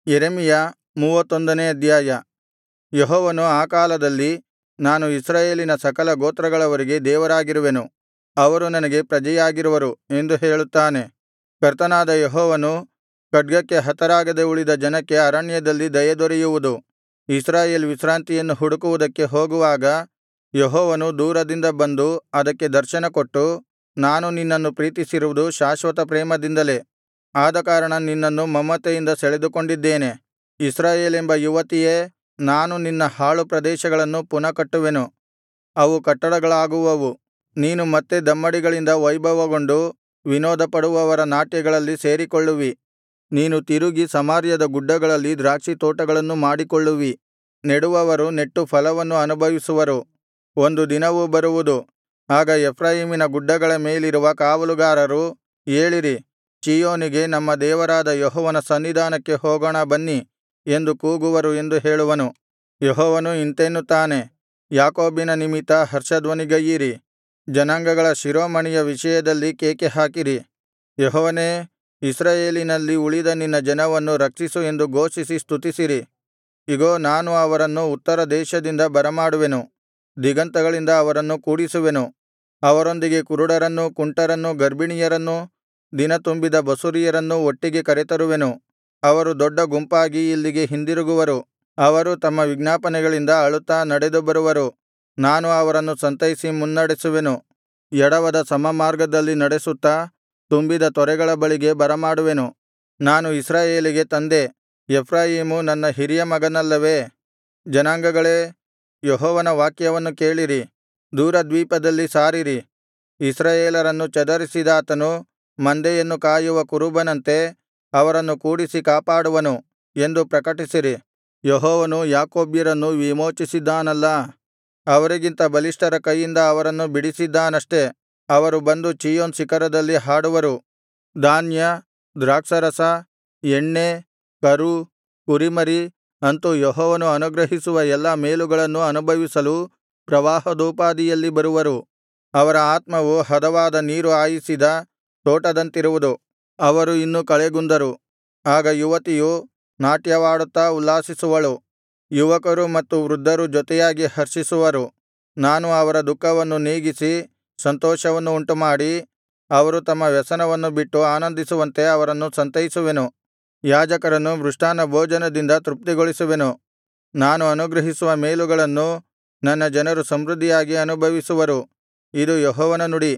ಯೆರೆಮೀಯ 31ನೇ ಅಧ್ಯಾಯ. ಯೆಹೋವನು ಆ ಕಾಲದಲ್ಲಿ, ನಾನು ಇಸ್ರಾಯೇಲಿನ ಸಕಲ ಗೋತ್ರಗಳವರಿಗೆ ದೇವರಾಗಿರುವೆನು, ಅವರು ನನಗೆ ಪ್ರಜೆಯಾಗಿರುವರು ಎಂದು ಹೇಳುತ್ತಾನೆ. ಕರ್ತನಾದ ಯೆಹೋವನು, ಖಡ್ಗಕ್ಕೆ ಹತರಾಗದೆ ಉಳಿದ ಜನಕ್ಕೆ ಅರಣ್ಯದಲ್ಲಿ ದಯೆದೊರೆಯುವುದು. ಇಸ್ರಾಯೇಲ್ ವಿಶ್ರಾಂತಿಯನ್ನು ಹುಡುಕುವುದಕ್ಕೆ ಹೋಗುವಾಗ ಯೆಹೋವನು ದೂರದಿಂದ ಬಂದು ಅದಕ್ಕೆ ದರ್ಶನಕೊಟ್ಟು, ನಾನು ನಿನ್ನನ್ನು ಪ್ರೀತಿಸಿರುವುದು ಶಾಶ್ವತ ಪ್ರೇಮದಿಂದಲೇ, ಆದಕಾರಣ ನಿನ್ನನ್ನು ಮಮತೆಯಿಂದ ಸೆಳೆದುಕೊಂಡಿದ್ದೇನೆ. ಇಸ್ರಾಯೇಲೆಂಬ ಯುವತಿಯೇ, ನಾನು ನಿನ್ನ ಹಾಳು ಪ್ರದೇಶಗಳನ್ನು ಪುನಃ ಕಟ್ಟುವೆನು, ಅವು ಕಟ್ಟಡಗಳಾಗುವವು. ನೀನು ಮತ್ತೆ ದಮ್ಮಡಿಗಳಿಂದ ವೈಭವಗೊಂಡು ವಿನೋದಪಡುವವರ ನಾಟ್ಯಗಳಲ್ಲಿ ಸೇರಿಕೊಳ್ಳುವಿ. ನೀನು ತಿರುಗಿ ಸಮಾರ್ಯದ ಗುಡ್ಡಗಳಲ್ಲಿ ದ್ರಾಕ್ಷಿತೋಟಗಳನ್ನು ಮಾಡಿಕೊಳ್ಳುವಿ. ನೆಡುವವರು ನೆಟ್ಟು ಫಲವನ್ನು ಅನುಭವಿಸುವರು. ಒಂದು ದಿನವು ಬರುವುದು, ಆಗ ಎಫ್ರಾಯೀಮಿನ ಗುಡ್ಡಗಳ ಮೇಲಿರುವ ಕಾವಲುಗಾರರು, ಏಳಿರಿ, ಚೀಯೋನಿಗೆ ನಮ್ಮ ದೇವರಾದ ಯೆಹೋವನ ಸನ್ನಿಧಾನಕ್ಕೆ ಹೋಗೋಣ ಬನ್ನಿ ಎಂದು ಕೂಗುವರು ಎಂದು ಹೇಳುವನು. ಯೆಹೋವನು ಇಂತೆನ್ನುತ್ತಾನೆ, ಯಾಕೋಬಿನ ನಿಮಿತ್ತ ಹರ್ಷಧ್ವನಿಗೈಯಿರಿ, ಜನಾಂಗಗಳ ಶಿರೋಮಣಿಯ ವಿಷಯದಲ್ಲಿ ಕೇಕೆಹಾಕಿರಿ. ಯೆಹೋವನೇ, ಇಸ್ರಾಯೇಲಿನಲ್ಲಿ ಉಳಿದ ನಿನ್ನ ಜನವನ್ನು ರಕ್ಷಿಸು ಎಂದು ಘೋಷಿಸಿ ಸ್ತುತಿಸಿರಿ. ಇಗೋ, ನಾನು ಅವರನ್ನು ಉತ್ತರ ದೇಶದಿಂದ ಬರಮಾಡುವೆನು, ದಿಗಂತಗಳಿಂದ ಅವರನ್ನು ಕೂಡಿಸುವೆನು. ಅವರೊಂದಿಗೆ ಕುರುಡರನ್ನೂ ಕುಂಟರನ್ನೂ ಗರ್ಭಿಣಿಯರನ್ನೂ ದಿನತುಂಬಿದ ಬಸುರಿಯರನ್ನೂ ಒಟ್ಟಿಗೆ ಕರೆತರುವೆನು. ಅವರು ದೊಡ್ಡ ಗುಂಪಾಗಿ ಇಲ್ಲಿಗೆ ಹಿಂದಿರುಗುವರು. ಅವರು ತಮ್ಮ ವಿಜ್ಞಾಪನೆಗಳಿಂದ ಅಳುತ್ತಾ ನಡೆದು ಬರುವರು. ನಾನು ಅವರನ್ನು ಸಂತೈಸಿ ಮುನ್ನಡೆಸುವೆನು. ಎಡವದ ಸಮಮಾರ್ಗದಲ್ಲಿ ನಡೆಸುತ್ತಾ ತುಂಬಿದ ತೊರೆಗಳ ಬಳಿಗೆ ಬರಮಾಡುವೆನು. ನಾನು ಇಸ್ರಾಯೇಲಿಗೆ ತಂದೆ, ಎಫ್ರಾಯೀಮು ನನ್ನ ಹಿರಿಯ ಮಗನಲ್ಲವೇ? ಜನಾಂಗಗಳೇ, ಯೆಹೋವನ ವಾಕ್ಯವನ್ನು ಕೇಳಿರಿ, ದೂರದ್ವೀಪದಲ್ಲಿ ಸಾರಿರಿ. ಇಸ್ರಾಯೇಲರನ್ನು ಚದರಿಸಿದಾತನು ಮಂದೆಯನ್ನು ಕಾಯುವ ಕುರುಬನಂತೆ ಅವರನ್ನು ಕೂಡಿಸಿ ಕಾಪಾಡುವನು ಎಂದು ಪ್ರಕಟಿಸಿರಿ. ಯೆಹೋವನು ಯಾಕೋಬ್ಯರನ್ನು ವಿಮೋಚಿಸಿದ್ದಾನಲ್ಲಾ, ಅವರಿಗಿಂತ ಬಲಿಷ್ಠರ ಕೈಯಿಂದ ಅವರನ್ನು ಬಿಡಿಸಿದ್ದಾನಷ್ಟೆ. ಅವರು ಬಂದು ಚೀಯೋನ್ ಶಿಖರದಲ್ಲಿ ಹಾಡುವರು. ಧಾನ್ಯ, ದ್ರಾಕ್ಷಾರಸ, ಎಣ್ಣೆ, ಕರು, ಕುರಿಮರಿ, ಅಂತು ಯೆಹೋವನು ಅನುಗ್ರಹಿಸುವ ಎಲ್ಲಾ ಮೇಲುಗಳನ್ನು ಅನುಭವಿಸಲು ಪ್ರವಾಹದೋಪಾದಿಯಲ್ಲಿ ಬರುವರು. ಅವರ ಆತ್ಮವು ಹದವಾದ ನೀರು ಹಾಯಿಸಿದ ತೋಟದಂತಿರುವುದು. ಅವರು ಇನ್ನು ಕಳೆಗುಂದರು. ಆಗ ಯುವತಿಯು ನಾಟ್ಯವಾಡುತ್ತಾ ಉಲ್ಲಾಸಿಸುವಳು, ಯುವಕರು ಮತ್ತು ವೃದ್ಧರು ಜೊತೆಯಾಗಿ ಹರ್ಷಿಸುವರು. ನಾನು ಅವರ ದುಃಖವನ್ನು ನೀಗಿಸಿ ಸಂತೋಷವನ್ನು ಉಂಟುಮಾಡಿ, ಅವರು ತಮ್ಮ ವ್ಯಸನವನ್ನು ಬಿಟ್ಟು ಆನಂದಿಸುವಂತೆ ಅವರನ್ನು ಸಂತೈಸುವೆನು. ಯಾಜಕರನ್ನು ಮೃಷ್ಟಾನ್ನ ಭೋಜನದಿಂದ ತೃಪ್ತಿಗೊಳಿಸುವೆನು. ನಾನು ಅನುಗ್ರಹಿಸುವ ಮೇಲುಗಳನ್ನು ನನ್ನ ಜನರು ಸಮೃದ್ಧಿಯಾಗಿ ಅನುಭವಿಸುವರು. ಇದು ಯೆಹೋವನ ನುಡಿ.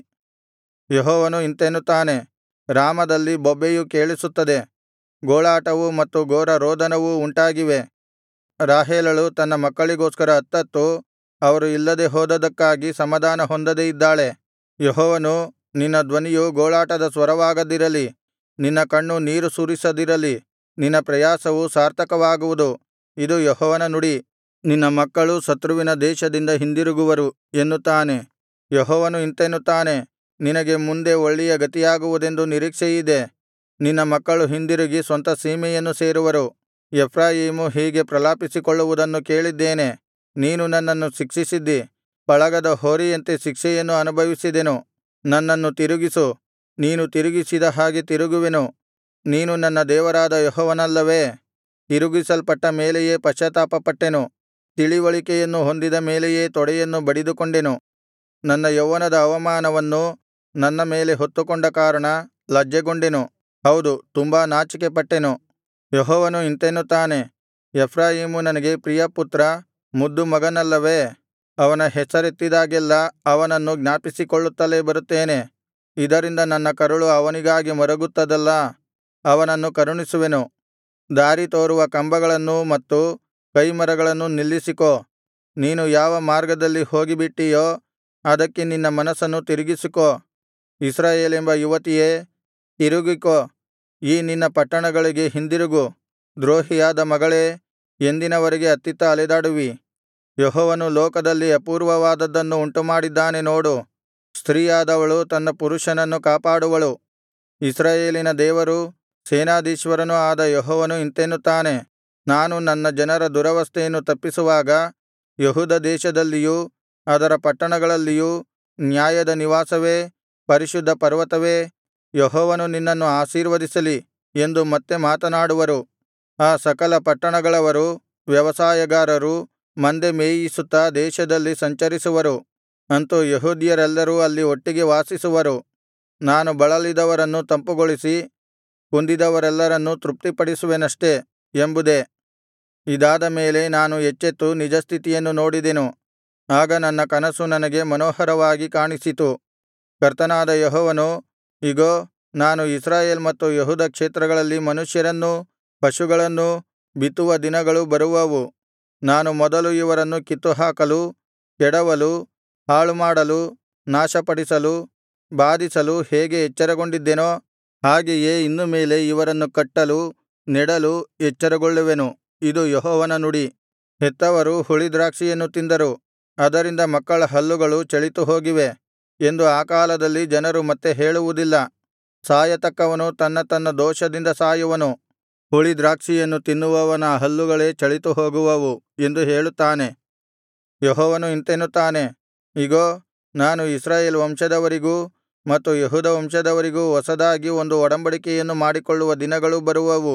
ಯೆಹೋವನು ಇಂತೆನ್ನುತ್ತಾನೆ, ರಾಮದಲ್ಲಿ ಬೊಬ್ಬೆಯು ಕೇಳಿಸುತ್ತದೆ, ಗೋಳಾಟವೂ ಮತ್ತು ಘೋರ ರೋದನವೂ ಉಂಟಾಗಿವೆ. ರಾಹೇಲಳು ತನ್ನ ಮಕ್ಕಳಿಗೋಸ್ಕರ ಅತ್ತತ್ತು ಅವರು ಇಲ್ಲದೆ ಹೋದದ್ದಕ್ಕಾಗಿ ಸಮಾಧಾನ ಹೊಂದದೆ ಇದ್ದಾಳೆ. ಯೆಹೋವನು, ನಿನ್ನ ಧ್ವನಿಯು ಗೋಳಾಟದ ಸ್ವರವಾಗದಿರಲಿ, ನಿನ್ನ ಕಣ್ಣು ನೀರು ಸುರಿಸದಿರಲಿ, ನಿನ್ನ ಪ್ರಯಾಸವು ಸಾರ್ಥಕವಾಗುವುದು. ಇದು ಯೆಹೋವನ ನುಡಿ. ನಿನ್ನ ಮಕ್ಕಳು ಶತ್ರುವಿನ ದೇಶದಿಂದ ಹಿಂದಿರುಗುವರು ಎನ್ನುತ್ತಾನೆ. ಯೆಹೋವನು ಇಂತೆನ್ನುತ್ತಾನೆ, ನಿನಗೆ ಮುಂದೆ ಒಳ್ಳೆಯ ಗತಿಯಾಗುವುದೆಂದು ನಿರೀಕ್ಷೆಯಿದೆ. ನಿನ್ನ ಮಕ್ಕಳು ಹಿಂದಿರುಗಿ ಸ್ವಂತ ಸೀಮೆಯನ್ನು ಸೇರುವರು. ಎಫ್ರಾಯೀಮು ಹೀಗೆ ಪ್ರಲಾಪಿಸಿಕೊಳ್ಳುವುದನ್ನು ಕೇಳಿದ್ದೇನೆ. ನೀನು ನನ್ನನ್ನು ಶಿಕ್ಷಿಸಿದ್ದಿ, ಪಳಗದ ಹೋರಿಯಂತೆ ಶಿಕ್ಷೆಯನ್ನು ಅನುಭವಿಸಿದೆನು. ನನ್ನನ್ನು ತಿರುಗಿಸು, ನೀನು ತಿರುಗಿಸಿದ ಹಾಗೆ ತಿರುಗುವೆನು. ನೀನು ನನ್ನ ದೇವರಾದ ಯೆಹೋವನಲ್ಲವೇ? ತಿರುಗಿಸಲ್ಪಟ್ಟ ಮೇಲೆಯೇ ಪಶ್ಚಾತ್ತಾಪಪಟ್ಟೆನು, ತಿಳಿವಳಿಕೆಯನ್ನು ಹೊಂದಿದ ಮೇಲೆಯೇ ತೊಡೆಯನ್ನು ಬಡಿದುಕೊಂಡೆನು. ನನ್ನ ಯೌವನದ ಅವಮಾನವನ್ನು ನನ್ನ ಮೇಲೆ ಹೊತ್ತುಕೊಂಡ ಕಾರಣ ಲಜ್ಜೆಗೊಂಡೆನು, ಹೌದು, ತುಂಬಾ ನಾಚಿಕೆಪಟ್ಟೆನು. ಯೆಹೋವನು ಇಂತೆನ್ನುತ್ತಾನೆ, ಎಫ್ರಾಯೀಮು ನನಗೆ ಪ್ರಿಯಪುತ್ರ, ಮುದ್ದು ಮಗನಲ್ಲವೇ? ಅವನ ಹೆಸರೆತ್ತಿದಾಗೆಲ್ಲಾ ಅವನನ್ನು ಜ್ಞಾಪಿಸಿಕೊಳ್ಳುತ್ತಲೇ ಬರುತ್ತೇನೆ. ಇದರಿಂದ ನನ್ನ ಕರುಳು ಅವನಿಗಾಗಿ ಮರುಗುತ್ತದಲ್ಲಾ. ಅವನನ್ನು ಕರುಣಿಸುವೆನು. ದಾರಿ ತೋರುವ ಕಂಬಗಳನ್ನೂ ಮತ್ತು ಕೈಮರಗಳನ್ನೂ ನಿಲ್ಲಿಸಿಕೋ. ನೀನು ಯಾವ ಮಾರ್ಗದಲ್ಲಿ ಹೋಗಿಬಿಟ್ಟಿಯೋ ಅದಕ್ಕೆ ನಿನ್ನ ಮನಸ್ಸನ್ನು ತಿರುಗಿಸಿಕೋ. ಇಸ್ರಾಯೇಲೆಂಬ ಯುವತಿಯೇ, ತಿರುಗಿಕೋ, ಈ ನಿನ್ನ ಪಟ್ಟಣಗಳಿಗೆ ಹಿಂದಿರುಗು. ದ್ರೋಹಿಯಾದ ಮಗಳೇ, ಎಂದಿನವರೆಗೆ ಅತ್ತಿತ್ತ ಅಲೆದಾಡುವಿ? ಯೆಹೋವನು ಲೋಕದಲ್ಲಿ ಅಪೂರ್ವವಾದದ್ದನ್ನು ಉಂಟುಮಾಡಿದ್ದಾನೆ ನೋಡು. ಸ್ತ್ರೀಯಾದವಳು ತನ್ನ ಪುರುಷನನ್ನು ಕಾಪಾಡುವಳು. ಇಸ್ರಾಯೇಲಿನ ದೇವರೂ ಸೇನಾಧೀಶ್ವರನೂ ಆದ ಯೆಹೋವನು ಇಂತೆನ್ನುತ್ತಾನೆ, ನಾನು ನನ್ನ ಜನರ ದುರವಸ್ಥೆಯನ್ನು ತಪ್ಪಿಸುವಾಗ ಯೆಹೂದ ದೇಶದಲ್ಲಿಯೂ ಅದರ ಪಟ್ಟಣಗಳಲ್ಲಿಯೂ ನ್ಯಾಯದ ನಿವಾಸವೇ, ಪರಿಶುದ್ಧ ಪರ್ವತವೇ, ಯೆಹೋವನು ನಿನ್ನನ್ನು ಆಶೀರ್ವದಿಸಲಿ ಎಂದು ಮತ್ತೆ ಮಾತನಾಡುವರು. ಆ ಸಕಲ ಪಟ್ಟಣಗಳವರು ವ್ಯವಸಾಯಗಾರರು ಮಂದೆ ಮೇಯಿಸುತ್ತಾ ದೇಶದಲ್ಲಿ ಸಂಚರಿಸುವರು. ಅಂತು ಯೆಹೂದ್ಯರೆಲ್ಲರೂ ಅಲ್ಲಿ ಒಟ್ಟಿಗೆ ವಾಸಿಸುವರು. ನಾನು ಬಳಲಿದವರನ್ನು ತಂಪುಗೊಳಿಸಿ ಕುಂದಿದವರೆಲ್ಲರನ್ನೂ ತೃಪ್ತಿಪಡಿಸುವೆನಷ್ಟೆ ಎಂಬುದೇ. ಇದಾದ ಮೇಲೆ ನಾನು ಎಚ್ಚೆತ್ತು ನಿಜಸ್ಥಿತಿಯನ್ನು ನೋಡಿದೆನು. ಆಗ ನನ್ನ ಕನಸು ನನಗೆ ಮನೋಹರವಾಗಿ ಕಾಣಿಸಿತು. ಕರ್ತನಾದ ಯೆಹೋವನು, ಇಗೋ, ನಾನು ಇಸ್ರಾಯೇಲ್ ಮತ್ತು ಯೆಹೂದ ಕ್ಷೇತ್ರಗಳಲ್ಲಿ ಮನುಷ್ಯರನ್ನೂ ಪಶುಗಳನ್ನೂ ಬಿತ್ತುವ ದಿನಗಳು ಬರುವವು. ನಾನು ಮೊದಲು ಇವರನ್ನು ಕಿತ್ತುಹಾಕಲು, ಕೆಡವಲು, ಹಾಳುಮಾಡಲು, ನಾಶಪಡಿಸಲು, ಬಾಧಿಸಲು ಹೇಗೆ ಎಚ್ಚರಗೊಂಡಿದ್ದೆನೋ, ಹಾಗೆಯೇ ಇನ್ನು ಮೇಲೆ ಇವರನ್ನು ಕಟ್ಟಲು, ನೆಡಲು ಎಚ್ಚರಗೊಳ್ಳುವೆನು. ಇದು ಯೆಹೋವನ ನುಡಿ. ಹೆತ್ತವರು ಹುಳಿದ್ರಾಕ್ಷಿಯನ್ನು ತಿಂದರು, ಅದರಿಂದ ಮಕ್ಕಳ ಹಲ್ಲುಗಳು ಚಳಿತುಹೋಗಿವೆ ಎಂದು ಆ ಕಾಲದಲ್ಲಿ ಜನರು ಮತ್ತೆ ಹೇಳುವುದಿಲ್ಲ. ಸಾಯತಕ್ಕವನು ತನ್ನ ತನ್ನ ದೋಷದಿಂದ ಸಾಯುವನು. ಹುಳಿದ್ರಾಕ್ಷಿಯನ್ನು ತಿನ್ನುವವನ ಹಲ್ಲುಗಳೇ ಚಳಿತುಹೋಗುವವು ಎಂದು ಹೇಳುತ್ತಾನೆ ಯೆಹೋವನು. ಇಂತೆನ್ನುತ್ತಾನೆ, ಇಗೋ, ನಾನು ಇಸ್ರಾಯೇಲ್ ವಂಶದವರಿಗೂ ಮತ್ತು ಯೆಹೂದ ವಂಶದವರಿಗೂ ಹೊಸದಾಗಿ ಒಂದು ಒಡಂಬಡಿಕೆಯನ್ನು ಮಾಡಿಕೊಳ್ಳುವ ದಿನಗಳು ಬರುವವು.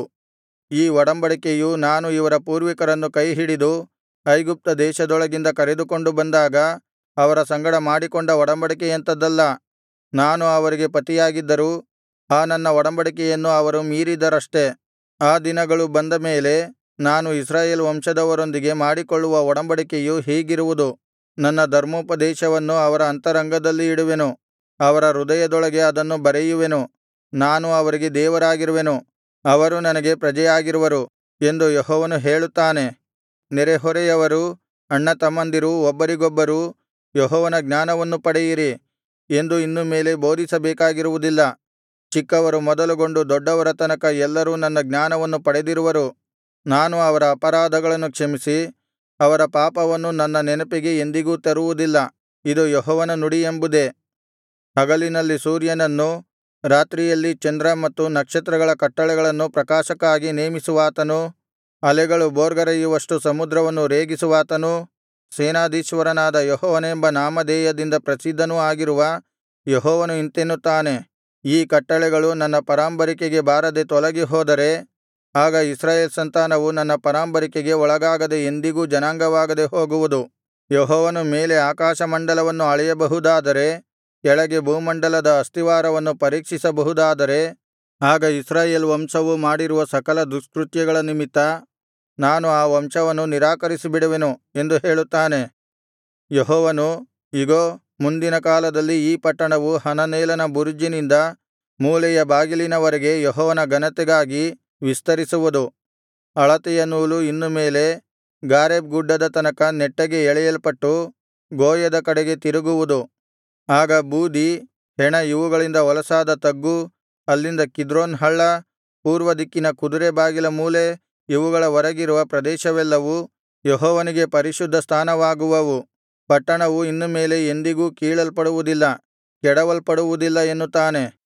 ಈ ಒಡಂಬಡಿಕೆಯು ನಾನು ಇವರ ಪೂರ್ವಿಕರನ್ನು ಕೈಹಿಡಿದು ಐಗುಪ್ತ ದೇಶದೊಳಗಿಂದ ಕರೆದುಕೊಂಡು ಬಂದಾಗ ಅವರ ಸಂಗಡ ಮಾಡಿಕೊಂಡ ಒಡಂಬಡಿಕೆಯಂಥದ್ದಲ್ಲ. ನಾನು ಅವರಿಗೆ ಪತಿಯಾಗಿದ್ದರೂ ಆ ನನ್ನ ಒಡಂಬಡಿಕೆಯನ್ನು ಅವರು ಮೀರಿದರಷ್ಟೆ. ಆ ದಿನಗಳು ಬಂದ ಮೇಲೆ ನಾನು ಇಸ್ರಾಯೇಲ್ ವಂಶದವರೊಂದಿಗೆ ಮಾಡಿಕೊಳ್ಳುವ ಒಡಂಬಡಿಕೆಯು ಹೀಗಿರುವುದು. ನನ್ನ ಧರ್ಮೋಪದೇಶವನ್ನು ಅವರ ಅಂತರಂಗದಲ್ಲಿ ಇಡುವೆನು, ಅವರ ಹೃದಯದೊಳಗೆ ಅದನ್ನು ಬರೆಯುವೆನು. ನಾನು ಅವರಿಗೆ ದೇವರಾಗಿರುವೆನು, ಅವರು ನನಗೆ ಪ್ರಜೆಯಾಗಿರುವರು ಎಂದು ಯೆಹೋವನು ಹೇಳುತ್ತಾನೆ. ನೆರೆಹೊರೆಯವರೂ ಅಣ್ಣತಮ್ಮಂದಿರೂ ಒಬ್ಬರಿಗೊಬ್ಬರು ಯೆಹೋವನ ಜ್ಞಾನವನ್ನು ಪಡೆಯಿರಿ ಎಂದು ಇನ್ನು ಮೇಲೆ ಬೋಧಿಸಬೇಕಾಗಿರುವುದಿಲ್ಲ. ಚಿಕ್ಕವರು ಮೊದಲುಗೊಂಡು ದೊಡ್ಡವರ ತನಕ ಎಲ್ಲರೂ ನನ್ನ ಜ್ಞಾನವನ್ನು ಪಡೆದಿರುವರು. ನಾನು ಅವರ ಅಪರಾಧಗಳನ್ನು ಕ್ಷಮಿಸಿ ಅವರ ಪಾಪವನ್ನು ನನ್ನ ನೆನಪಿಗೆ ಎಂದಿಗೂ ತರುವುದಿಲ್ಲ. ಇದು ಯೆಹೋವನ ನುಡಿ ಎಂಬುದೇ. ಹಗಲಿನಲ್ಲಿ ಸೂರ್ಯನನ್ನೂ ರಾತ್ರಿಯಲ್ಲಿ ಚಂದ್ರ ಮತ್ತು ನಕ್ಷತ್ರಗಳ ಕಟ್ಟಳೆಗಳನ್ನು ಪ್ರಕಾಶಕ್ಕಾಗಿ ನೇಮಿಸುವಾತನೂ, ಅಲೆಗಳು ಬೋರ್ಗರೆಯುವಷ್ಟು ಸಮುದ್ರವನ್ನು ರೇಗಿಸುವಾತನೂ, ಸೇನಾಧೀಶ್ವರನಾದ ಯೆಹೋವನೆಂಬ ನಾಮಧೇಯದಿಂದ ಪ್ರಸಿದ್ಧನೂ ಆಗಿರುವ ಯೆಹೋವನು ಇಂತೆನ್ನುತ್ತಾನೆ, ಈ ಕಟ್ಟಳೆಗಳು ನನ್ನ ಪರಾಂಬರಿಕೆಗೆ ಬಾರದೆ ತೊಲಗಿ ಹೋದರೆ, ಆಗ ಇಸ್ರಾಯೇಲ್ ಸಂತಾನವು ನನ್ನ ಪರಾಂಬರಿಕೆಗೆ ಒಳಗಾಗದೆ ಎಂದಿಗೂ ಜನಾಂಗವಾಗದೆ ಹೋಗುವುದು. ಯೆಹೋವನು ಮೇಲೆ ಆಕಾಶಮಂಡಲವನ್ನು ಅಳೆಯಬಹುದಾದರೆ, ಕೆಳಗೆ ಭೂಮಂಡಲದ ಅಸ್ತಿವಾರವನ್ನು ಪರೀಕ್ಷಿಸಬಹುದಾದರೆ, ಆಗ ಇಸ್ರಾಯೇಲ್ ವಂಶವು ಮಾಡಿರುವ ಸಕಲ ದುಷ್ಕೃತ್ಯಗಳ ನಿಮಿತ್ತ ನಾನು ಆ ವಂಶವನ್ನು ನಿರಾಕರಿಸಿಬಿಡುವೆನು ಎಂದು ಹೇಳುತ್ತಾನೆ ಯೆಹೋವನು. ಇಗೋ, ಮುಂದಿನ ಕಾಲದಲ್ಲಿ ಈ ಪಟ್ಟಣವು ಹನನೇಲನ ಬುರುಜಿನಿಂದ ಮೂಲೆಯ ಬಾಗಿಲಿನವರೆಗೆ ಯೆಹೋವನ ಘನತೆಗಾಗಿ ವಿಸ್ತರಿಸುವುದು. ಅಳತೆಯ ನೂಲು ಇನ್ನು ಮೇಲೆ ಗಾರೇಬ್ ಗುಡ್ಡದ ತನಕ ನೆಟ್ಟಗೆ ಎಳೆಯಲ್ಪಟ್ಟು ಗೋಯದ ಕಡೆಗೆ ತಿರುಗುವುದು. ಆಗ ಬೂದಿ, ಹೆಣ ಇವುಗಳಿಂದ ಹೊಲಸಾದ ತಗ್ಗು, ಅಲ್ಲಿಂದ ಕಿದ್ರೋನ್ ಹಳ್ಳ, ಪೂರ್ವ ದಿಕ್ಕಿನ ಕುದುರೆ ಬಾಗಿಲ ಮೂಲೆ ಇವುಗಳ ವರೆಗಿರುವ ಪ್ರದೇಶವೆಲ್ಲವೂ ಯೆಹೋವನಿಗೆ ಪರಿಶುದ್ಧ ಸ್ಥಾನವಾಗುವವು. ಪಟ್ಟಣವು ಇನ್ನು ಮೇಲೆ ಎಂದಿಗೂ ಕೀಳಲ್ಪಡುವುದಿಲ್ಲ, ಕೆಡವಲ್ಪಡುವುದಿಲ್ಲ ಎನ್ನುತ್ತಾನೆ